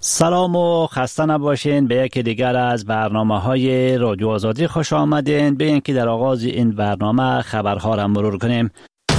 سلام و خسته نباشین. به یکی دیگر از برنامه‌های رادیو آزادی خوش آمدین. به اینکه در آغاز این برنامه خبرها را مرور کنیم.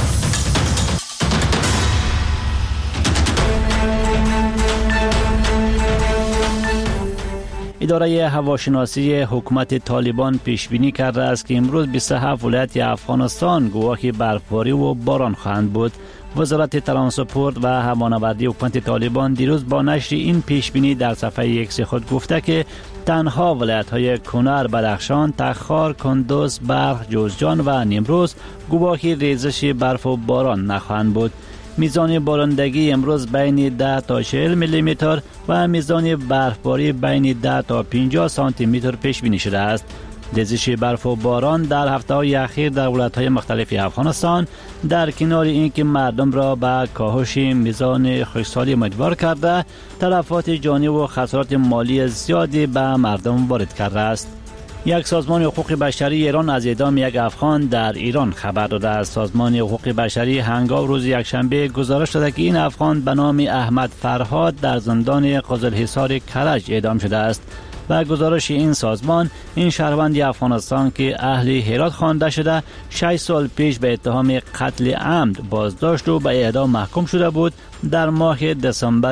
اداره هواشناسی حکومت طالبان پیش بینی کرده است که امروز 27 ولایت افغانستان گواهی برفباری و باران خواهند بود. وزارت ترانسپورت و هوانوردی حکومت طالبان دیروز با نشر این پیش بینی در صفحه ایکس خود گفته که تنها ولایت‌های کنر، بدخشان، تخار، کندوز، بلخ، جوزجان و نیمروز گواهی ریزش برف و باران نخواهند بود. میزان بارندگی امروز بین 10 تا 40 میلی متر و میزان برفباری بین 10 تا 50 سانتی متر پیش بینی شده است. ریزش برف و باران در هفته‌های اخیر در ولایت‌های مختلف افغانستان در کنار اینکه مردم را به کاهش میزان خشکسالی امیدوار کرده، تلفات جانی و خسارات مالی زیادی به مردم وارد کرده است. یک سازمان حقوق بشری ایران از اعدام یک افغان در ایران خبر داده است. سازمان حقوق بشری هنگام روز یکشنبه گزارش داده که این افغان به نام احمد فرهاد در زندان قزلحصار کرج اعدام شده است. و گزارش این سازمان، این شهروند افغانستان که اهل هرات خوانده شده 6 سال پیش به اتهام قتل عمد بازداشت و به اعدام محکوم شده بود، در ماه دسامبر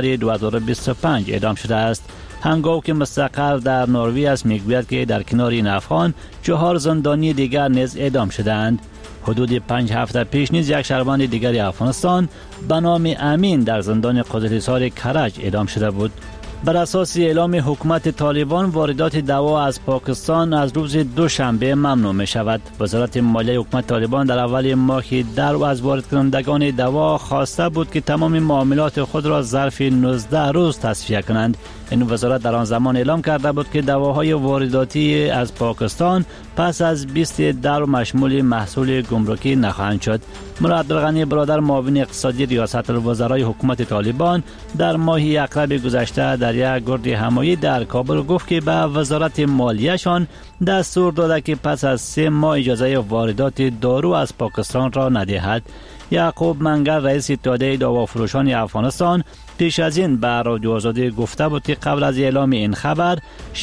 2025 اعدام شده است. هنگامی که مستقر در نروژ است میگوید که در کنار این افغان 4 زندانی دیگر نیز اعدام شدند. حدود 5 هفته پیش نیز یک شهروند دیگر افغانستان به نام امین در زندان قزلحصار کرج اعدام شده بود. بر اساس اعلام حکومت طالبان واردات دوا از پاکستان از روز دوشنبه ممنوع می شود. وزارت مالیه حکومت طالبان در اول ماه در از وارد کنندگان دوا خواسته بود که تمام معاملات خود را ظرف 19 روز تصفیه کنند. این وزارت در آن زمان اعلام کرده بود که دواهای وارداتی از پاکستان پس از 20 در مشمول محصول گمرکی نخواهند شد. مولا عبدالغنی برادر معاون اقتصادی ریاست الوزرای حکومت طالبان در ماه اکرب گذشته در یک گرد همایی در کابل گفت که به وزارت مالیه‌شان دستور داده که پس از 3 ماه اجازه واردات دارو از پاکستان را ندهد. یعقوب منگر رئیس اتحادیه دوافروشان افغانستان پیش از این به رادیو آزادی گفته بود که قبل از اعلام این خبر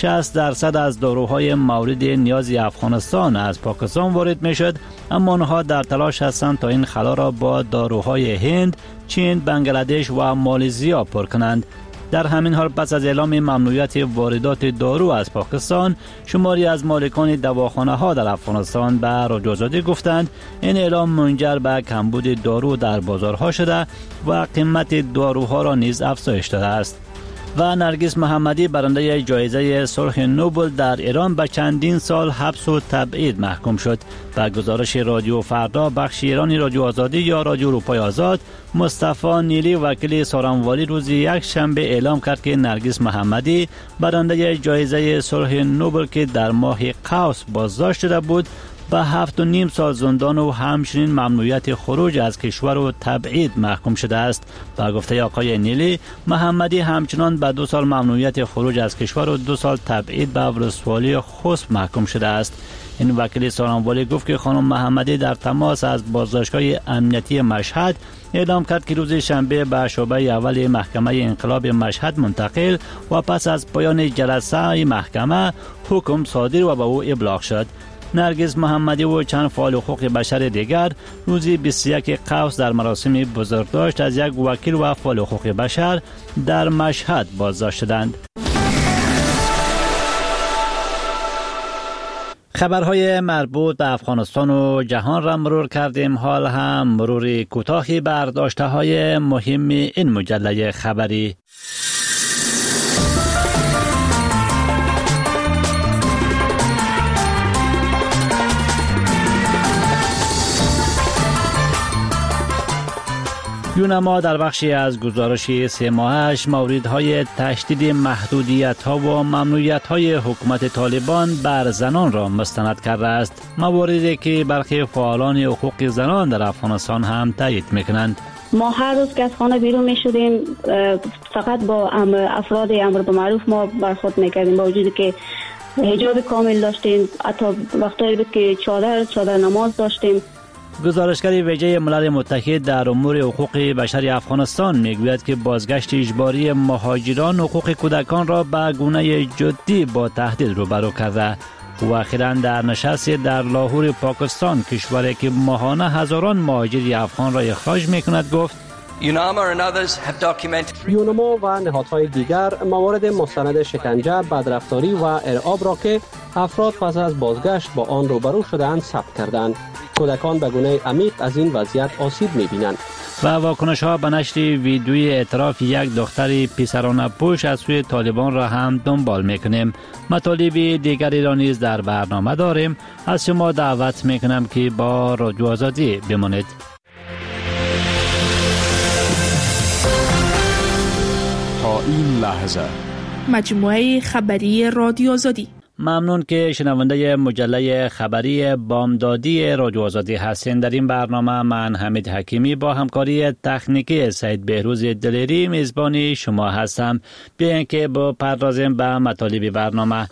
60% از داروهای مورد نیاز افغانستان از پاکستان وارد می شد، اما آنها در تلاش هستند تا این خلا را با داروهای هند، چین، بنگلادش و مالزیا پر کنند. در همین حال پس از اعلام ممنوعیت واردات دارو از پاکستان، شماری از مالکان دواخانه ها در افغانستان به رادیو آزادی گفتند این اعلام منجر به کمبود دارو در بازارها شده و قیمت داروها را نیز افزایش داده است. و نرگس محمدی برنده جایزه صلح نوبل در ایران به چندین سال حبس و تبعید محکوم شد. به گزارش رادیو فردا بخش ایرانی رادیو آزادی یا رادیو اروپای آزاد، مصطفی نیلی وکیل سارنوالی روز یک شنبه اعلام کرد که نرگس محمدی برنده جایزه صلح نوبل که در ماه قوس بازداشت شده بود به 7.5 سال زندان و همچنین ممنوعیت خروج از کشور و تبعید محکوم شده است. با گفته آقای نیلی، محمدی همچنان به 2 سال ممنوعیت خروج از کشور و 2 سال تبعید به ولسوالی خسب محکوم شده است. این وکیل سارنوالی گفت که خانم محمدی در تماس از بازداشتگاه امنیتی مشهد اعلام کرد که روز شنبه به شعبه اول محکمه انقلاب مشهد منتقل و پس از پایان جلسه محکمه حکم صادر و به او ابلاغ شد. نرگس محمدی و چند فعال حقوق بشر دیگر روز 21 قوس در مراسم بزرگداشت از یک وکیل و فعال حقوق بشر در مشهد بازداشت شدند. خبرهای مربوط به افغانستان و جهان را مرور کردیم. حال هم مرور کوتاهی بر داشته‌های مهم این مجله خبری. یونما در بخشی از گزارش 3 ماهش موردهای تشدید محدودیت‌ها و ممنوعیت‌های حکومت طالبان بر زنان را مستند کرده است، مواردی که برخی فعالان حقوق زنان در افغانستان هم تایید می‌کنند. ما هر روز که از خانه بیرون می شدیم فقط با افراد امر به معروف ما برخورد میکردیم، با وجودی که حجاب کامل داشتیم، حتی وقتایی بود که چادر نماز داشتیم، گزارشگر ویژه ملل متحد در امور حقوق بشر افغانستان میگوید که بازگشت اجباری مهاجران حقوق کودکان را به گونه جدی با تهدید روبرو کرده. و اخیراً در نشستی در لاهور پاکستان، کشوری که ماهانه هزاران مهاجر افغان را اخراج میکند، گفت یونما و نهادهای دیگر موارد مستند شکنجه، بدرفتاری و ارعاب را که افراد پس از بازگشت با آن روبرو شده‌اند ثبت کردند. کودکان به گونه عمیق از این وضعیت آسیب می‌بینند. و واکنش ها به نشر ویدیوی اعتراف یک دختر پسرانه پوش از سوی طالبان را هم دنبال میکنیم. مطالب دیگری را نیز در برنامه داریم. از شما دعوت میکنم که با رادیو آزادی بمانید. تا این لحظه مجموعه خبری رادیو آزادی. ممنون که شنونده مجله خبری بامدادی رادیو آزادی هستین. در این برنامه من حمید حکیمی با همکاری تکنیکی سید بهروز دلیری میزبان شما هستم. بیاین که بپردازیم به مطالب برنامه.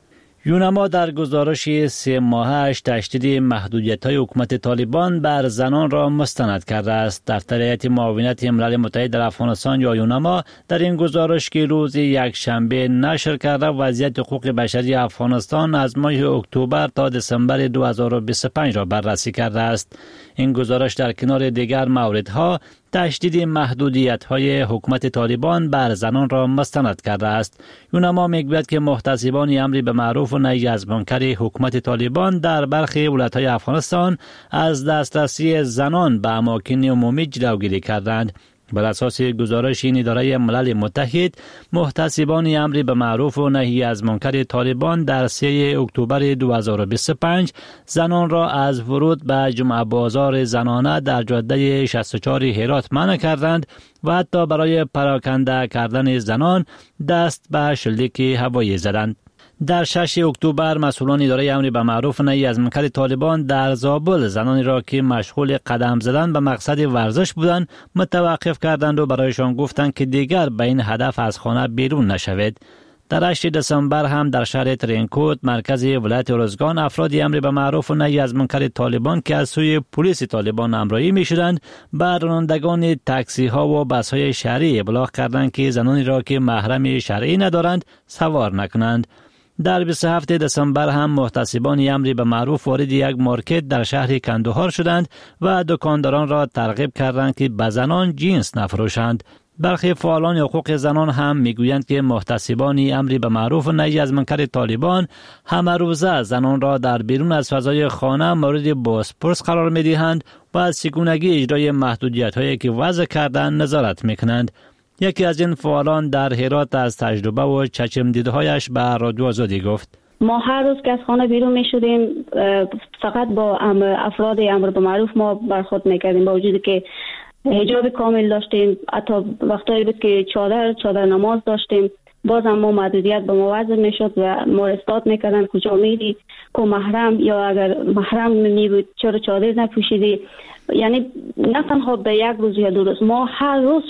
یونما در گزارش 3 ماهش تشدید محدودیت‌های حکومت طالبان بر زنان را مستند کرده است. دفتر هیئت معاونت ملل متحد در افغانستان یا یونما در این گزارش که روز یکشنبه نشر کرده وضعیت حقوق بشری افغانستان از ماه اکتبر تا دسامبر 2025 را بررسی کرده است. این گزارش در کنار دیگر موردها تشدید محدودیت‌های حکومت طالبان بر زنان را مستند کرده است. یونما میگوید که محتسبان امر به معروف و نهی از منکر حکومت طالبان در برخی ولایت‌های افغانستان از دسترسی زنان به اماکن عمومی جلوگیری کردند. بر اساس گزارش این اداره ملل متحد، محتسبان امر به معروف و نهی از منکر طالبان در 3 اکتبر 2025 زنان را از ورود به جمعه بازار زنانه در جاده 64 هرات منع کردند و حتی برای پراکنده کردن زنان دست به شلیک هوایی زدند. در 6 اکتبر مسئولان اداره امر به معروف و نهی از منکر طالبان در زابل زنانی را که مشغول قدم زدن به مقصد ورزش بودند متوقف کردند و برایشان گفتند که دیگر به این هدف از خانه بیرون نشوید. در 8 دسامبر هم در شهر ترینکوت مرکز ولایت ارزگان افراد امر به معروف و نهی از منکر طالبان که از سوی پلیس طالبان همراهی می‌شدند به رانندگان تاکسی ها و بس های شهری ابلاغ کردند که زنانی را که محرم شرعی ندارند سوار نکنند. در 27 دسامبر هم محتسبان امر به معروف وارد یک مارکت در شهر کندوهار شدند و دکانداران را ترغیب کردند که به زنان جنس نفروشند. برخی فعالان حقوق زنان هم میگویند که محتسبان امر به معروف و نهی از منکر طالبان همه روزه زنان را در بیرون از فضای خانه مورد بازپرس قرار میدهند و از چگونگی اجرای محدودیت‌هایی که وضع کردند نظارت میکنند. یکی از این فعالان در هرات از تجربه و چشم دیده‌هایش به رادیو آزادی گفت: ما هر روز که از خانه بیرون می شدیم فقط با افراد امر به معروف ما برخورد میکردیم، با وجودی که حجاب کامل داشتیم، حتی وقتایی بود که چادر نماز داشتیم، باز هم ما محدودیت به ما وضع میشد و ما استاد میکردن کجا میری، کو محرم یا اگر محرم می بود چرا چادر نپوشیدی. یعنی نه تنها به یک روز یا 2 روز، ما هر روز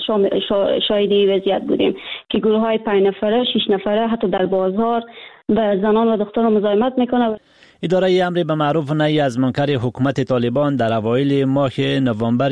شاهد این وضعیت بودیم که گروه های 5 نفره 6 نفره حتی در بازار به زنان و دختران مزاحمت میکنه. اداره امر به معروف و نهی از منکر حکومت طالبان در اوایل ماه نوامبر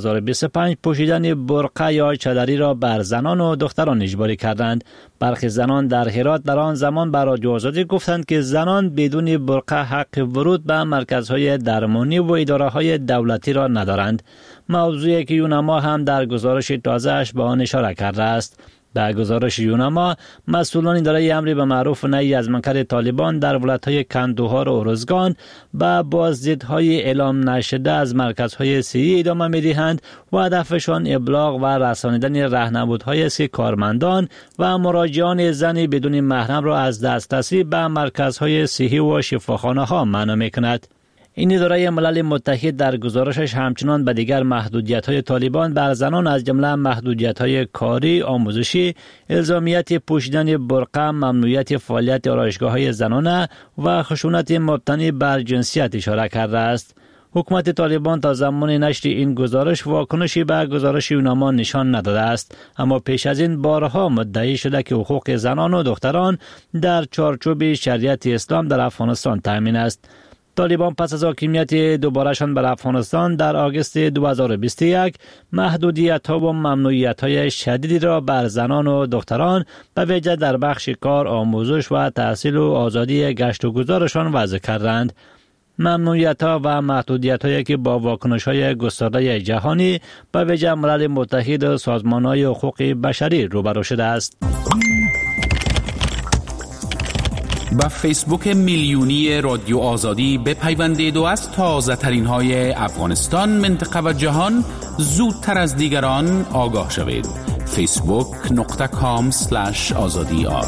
2025 پوشیدن برقع یا چادری را بر زنان و دختران اجباری کردند. برخی زنان در هرات در آن زمان بر رادیو آزادی گفتند که زنان بدون برقع حق ورود به مرکزهای درمانی و اداره‌های دولتی را ندارند. موضوعی که یونما هم در گزارش تازه‌اش به آن اشاره کرده است. در گزارش یونما، مسئولان اداره امر به معروف و نهی از منکر طالبان در ولایت‌های کندوهار و ارزگان به بازدیدهای اعلام نشده از مرکزهای صحی ادامه می‌دهند و هدفشان ابلاغ و رسانیدن راهنمودهایی است که کارمندان و مراجعان زن بدون محرم را از دسترسی به مرکزهای صحی و شفاخانه‌ها منع می‌کند. این اداره ملل متحد در گزارشش همچنان به دیگر محدودیت‌های طالبان بر زنان از جمله محدودیت‌های کاری، آموزشی، الزامیت پوشیدن برقع، ممنوعیت فعالیت آرایشگاه‌های زنانه و خشونت مبتنی بر جنسیت اشاره کرده است. حکومت طالبان تا زمان نشر این گزارش واکنشی به گزارش یونما نشان نداده است، اما پیش از این بارها مدعی شده که حقوق زنان و دختران در چارچوب شریعت اسلام در افغانستان تامین است. طالبان پس از حاکمیت دوبارهشان بر افغانستان در آگوست 2021 محدودیت‌ها و ممنوعیت‌های شدیدی را بر زنان و دختران به ویژه در بخش کار، آموزش و تحصیل و آزادی گشت و گذارشان وضع کردند. ممنوعیت‌ها و محدودیت‌هایی که با واکنش‌های گسترده جهانی به ویژه ملل متحد و سازمان‌های حقوق بشری روبرو شده است. با فیسبوک میلیونی رادیو آزادی بپیوندید و از تازه ترین های افغانستان، منطقه و جهان زودتر از دیگران آگاه شوید. facebook.com/azadi.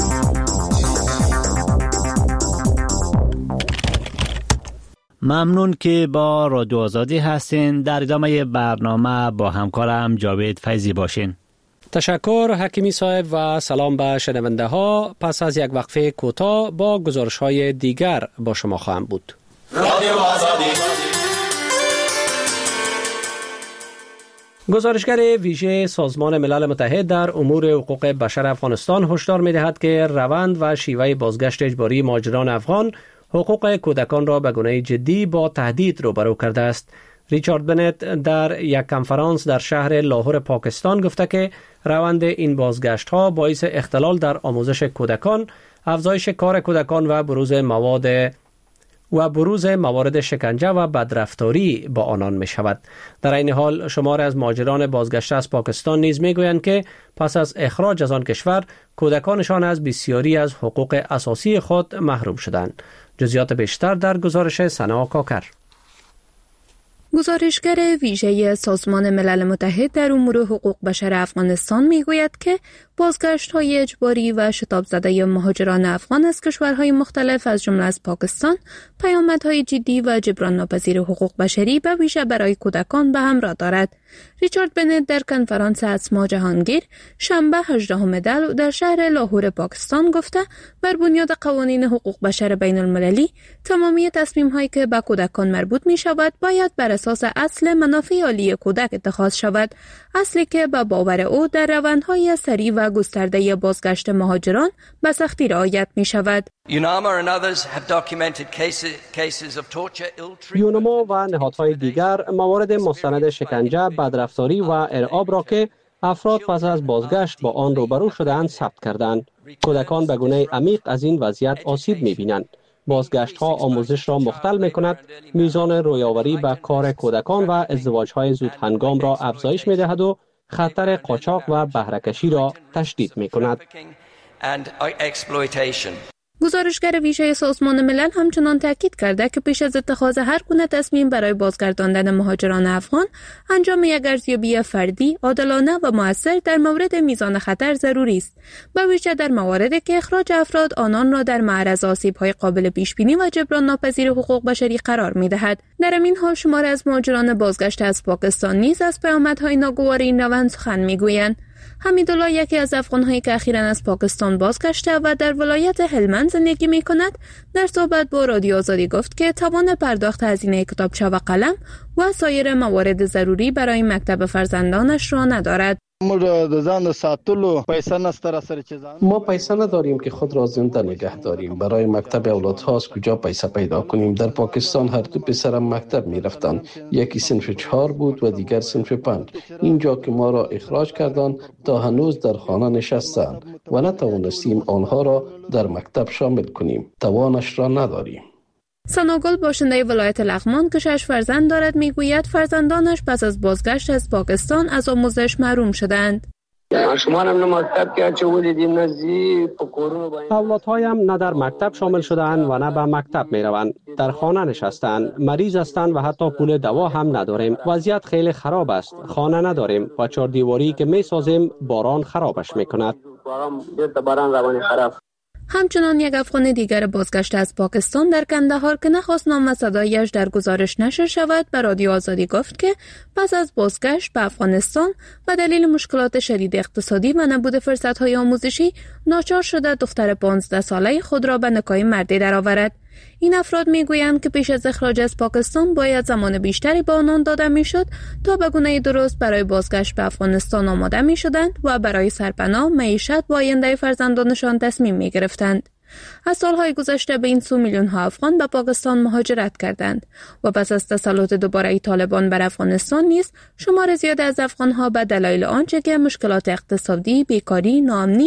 ممنون که با رادیو آزادی هستین. در ادامه برنامه با همکارم جاوید فیضی باشین. تشکر حکیمی صاحب و سلام به شنونده ها. پس از یک وقفه کوتاه با گزارش های دیگر با شما خواهم بود. رادیو آزادی. گزارشگر ویژه سازمان ملل متحد در امور حقوق بشر افغانستان هشدار می‌دهد که روند و شیوه بازگشت اجباری مهاجران افغان حقوق کودکان را به گونه جدی با تهدید روبرو کرده است. ریچارد بنت در یک کنفرانس در شهر لاهور پاکستان گفته که روند این بازگشت ها باعث اختلال در آموزش کودکان، افزایش کار کودکان و بروز موارد شکنجه و بدرفتاری با آنان می شود. در این حال شمار از مهاجران بازگشته از پاکستان نیز می گویند که پس از اخراج از آن کشور کودکانشان از بسیاری از حقوق اساسی خود محروم شدند. جزئیات بیشتر در گزارش سنا کاکر. گزارشگر ویژه سازمان ملل متحد در امور حقوق بشر افغانستان میگوید که بازگشت‌های اجباری و شتاب زده مهاجران افغان از کشورهای مختلف از جمله از پاکستان پیامدهای جدی و جبران ناپذیر حقوق بشری به ویژه برای کودکان به همراه دارد. ریچارد بنت در کنفرانس اسما جهانگیر شنبه 18 دی در شهر لاهور پاکستان گفته بر بنیاد قوانین حقوق بشر بین المللی تمامی تصمیم‌هایی که به کودکان مربوط می‌شود باید بر اساس اصل منافع عالی کودک اتخاذ شود، اصلی که به باور او در روندهای سریع و گسترده بازگشت مهاجران به سختی رعایت می‌شود. یونما و نهادهای دیگر موارد مستند شکنجه، بدرفتاری و ارعاب را که افراد پس از بازگشت با آن روبرو شده‌اند ثبت کردند. کودکان به گونه عمیق از این وضعیت آسیب می‌بینند. بازگشت‌ها آموزش را مختل می‌کند، میزان رویاوری به کار کودکان و ازدواج‌های زود هنگام را افزایش می‌دهد و خطر قاچاق و بهره‌کشی را تشدید می‌کند. گزارشگر ویژه سازمان ملل همچنان تاکید کرده که پیش از اتخاذ هر گونه تصمیم برای بازگرداندن مهاجران افغان، انجام یک ارزیابی فردی، عادلانه و مؤثر در مورد میزان خطر ضروری است، به ویژه در مواردی که اخراج افراد آنان را در معرض آسیب‌های قابل پیش‌بینی و جبران ناپذیر حقوق بشری قرار می‌دهد. در این حال شمار از مهاجران بازگشته از پاکستان نیز از پیامدهای ناگوار این روند سخن می‌گویند. حمیدالله یکی از افغان‌هایی که اخیراً از پاکستان بازگشته و در ولایت هلمند زندگی می‌کند، در صحبت با رادیو آزادی گفت که توان پرداخت هزینه کتابچه و قلم و سایر موارد ضروری برای مکتب فرزندانش را ندارد. ما پیسه نداریم که خود را زنده نگه داریم. برای مکتب اولادها از کجا پیسه پیدا کنیم؟ در پاکستان هر دو پسرم مکتب می رفتند. یکی صنف 4 بود و دیگر صنف 5. اینجا که ما را اخراج کردند تا هنوز در خانه نشستند و نتوانستیم آنها را در مکتب شامل کنیم. توانش را نداریم. سناگل باشنده ولایت لغمان که 6 فرزند دارد میگوید فرزندانش پس از بازگشت از پاکستان از آموزش محروم شدند. اولادهایم نه در مکتب شامل شدند و نه به مکتب می روند. در خانه نشستند، مریض هستند و حتی پول دوا هم نداریم. وضعیت خیلی خراب است. خانه نداریم و 4 دیواری که می سازیم باران خرابش می کند. همچنان یک افغان دیگر بازگشته از پاکستان در کندهار که نخواست نام و صدایش در گزارش نشر شود به رادیو آزادی گفت که پس از بازگشت به افغانستان و دلیل مشکلات شدید اقتصادی و نبود فرصت‌های آموزشی ناچار شده دختر 15 ساله خود را به نکاح مردی درآورد. این افراد میگویند که پیش از اخراج از پاکستان باید زمان بیشتری به آنان داده میشد تا به گونه درست برای بازگشت به افغانستان آماده میشدند و برای سرپناه، معیشت و آینده فرزندانشان تصمیم میگرفتند. از سالهای گذشته به این سو میلیون ها افغان به پاکستان مهاجرت کردند و پس از تسلط دوباره طالبان بر افغانستان نیز شمار زیاد از افغان ها به دلایل آنچه که مشکلات اقتصادی، بیکاری، ناامنی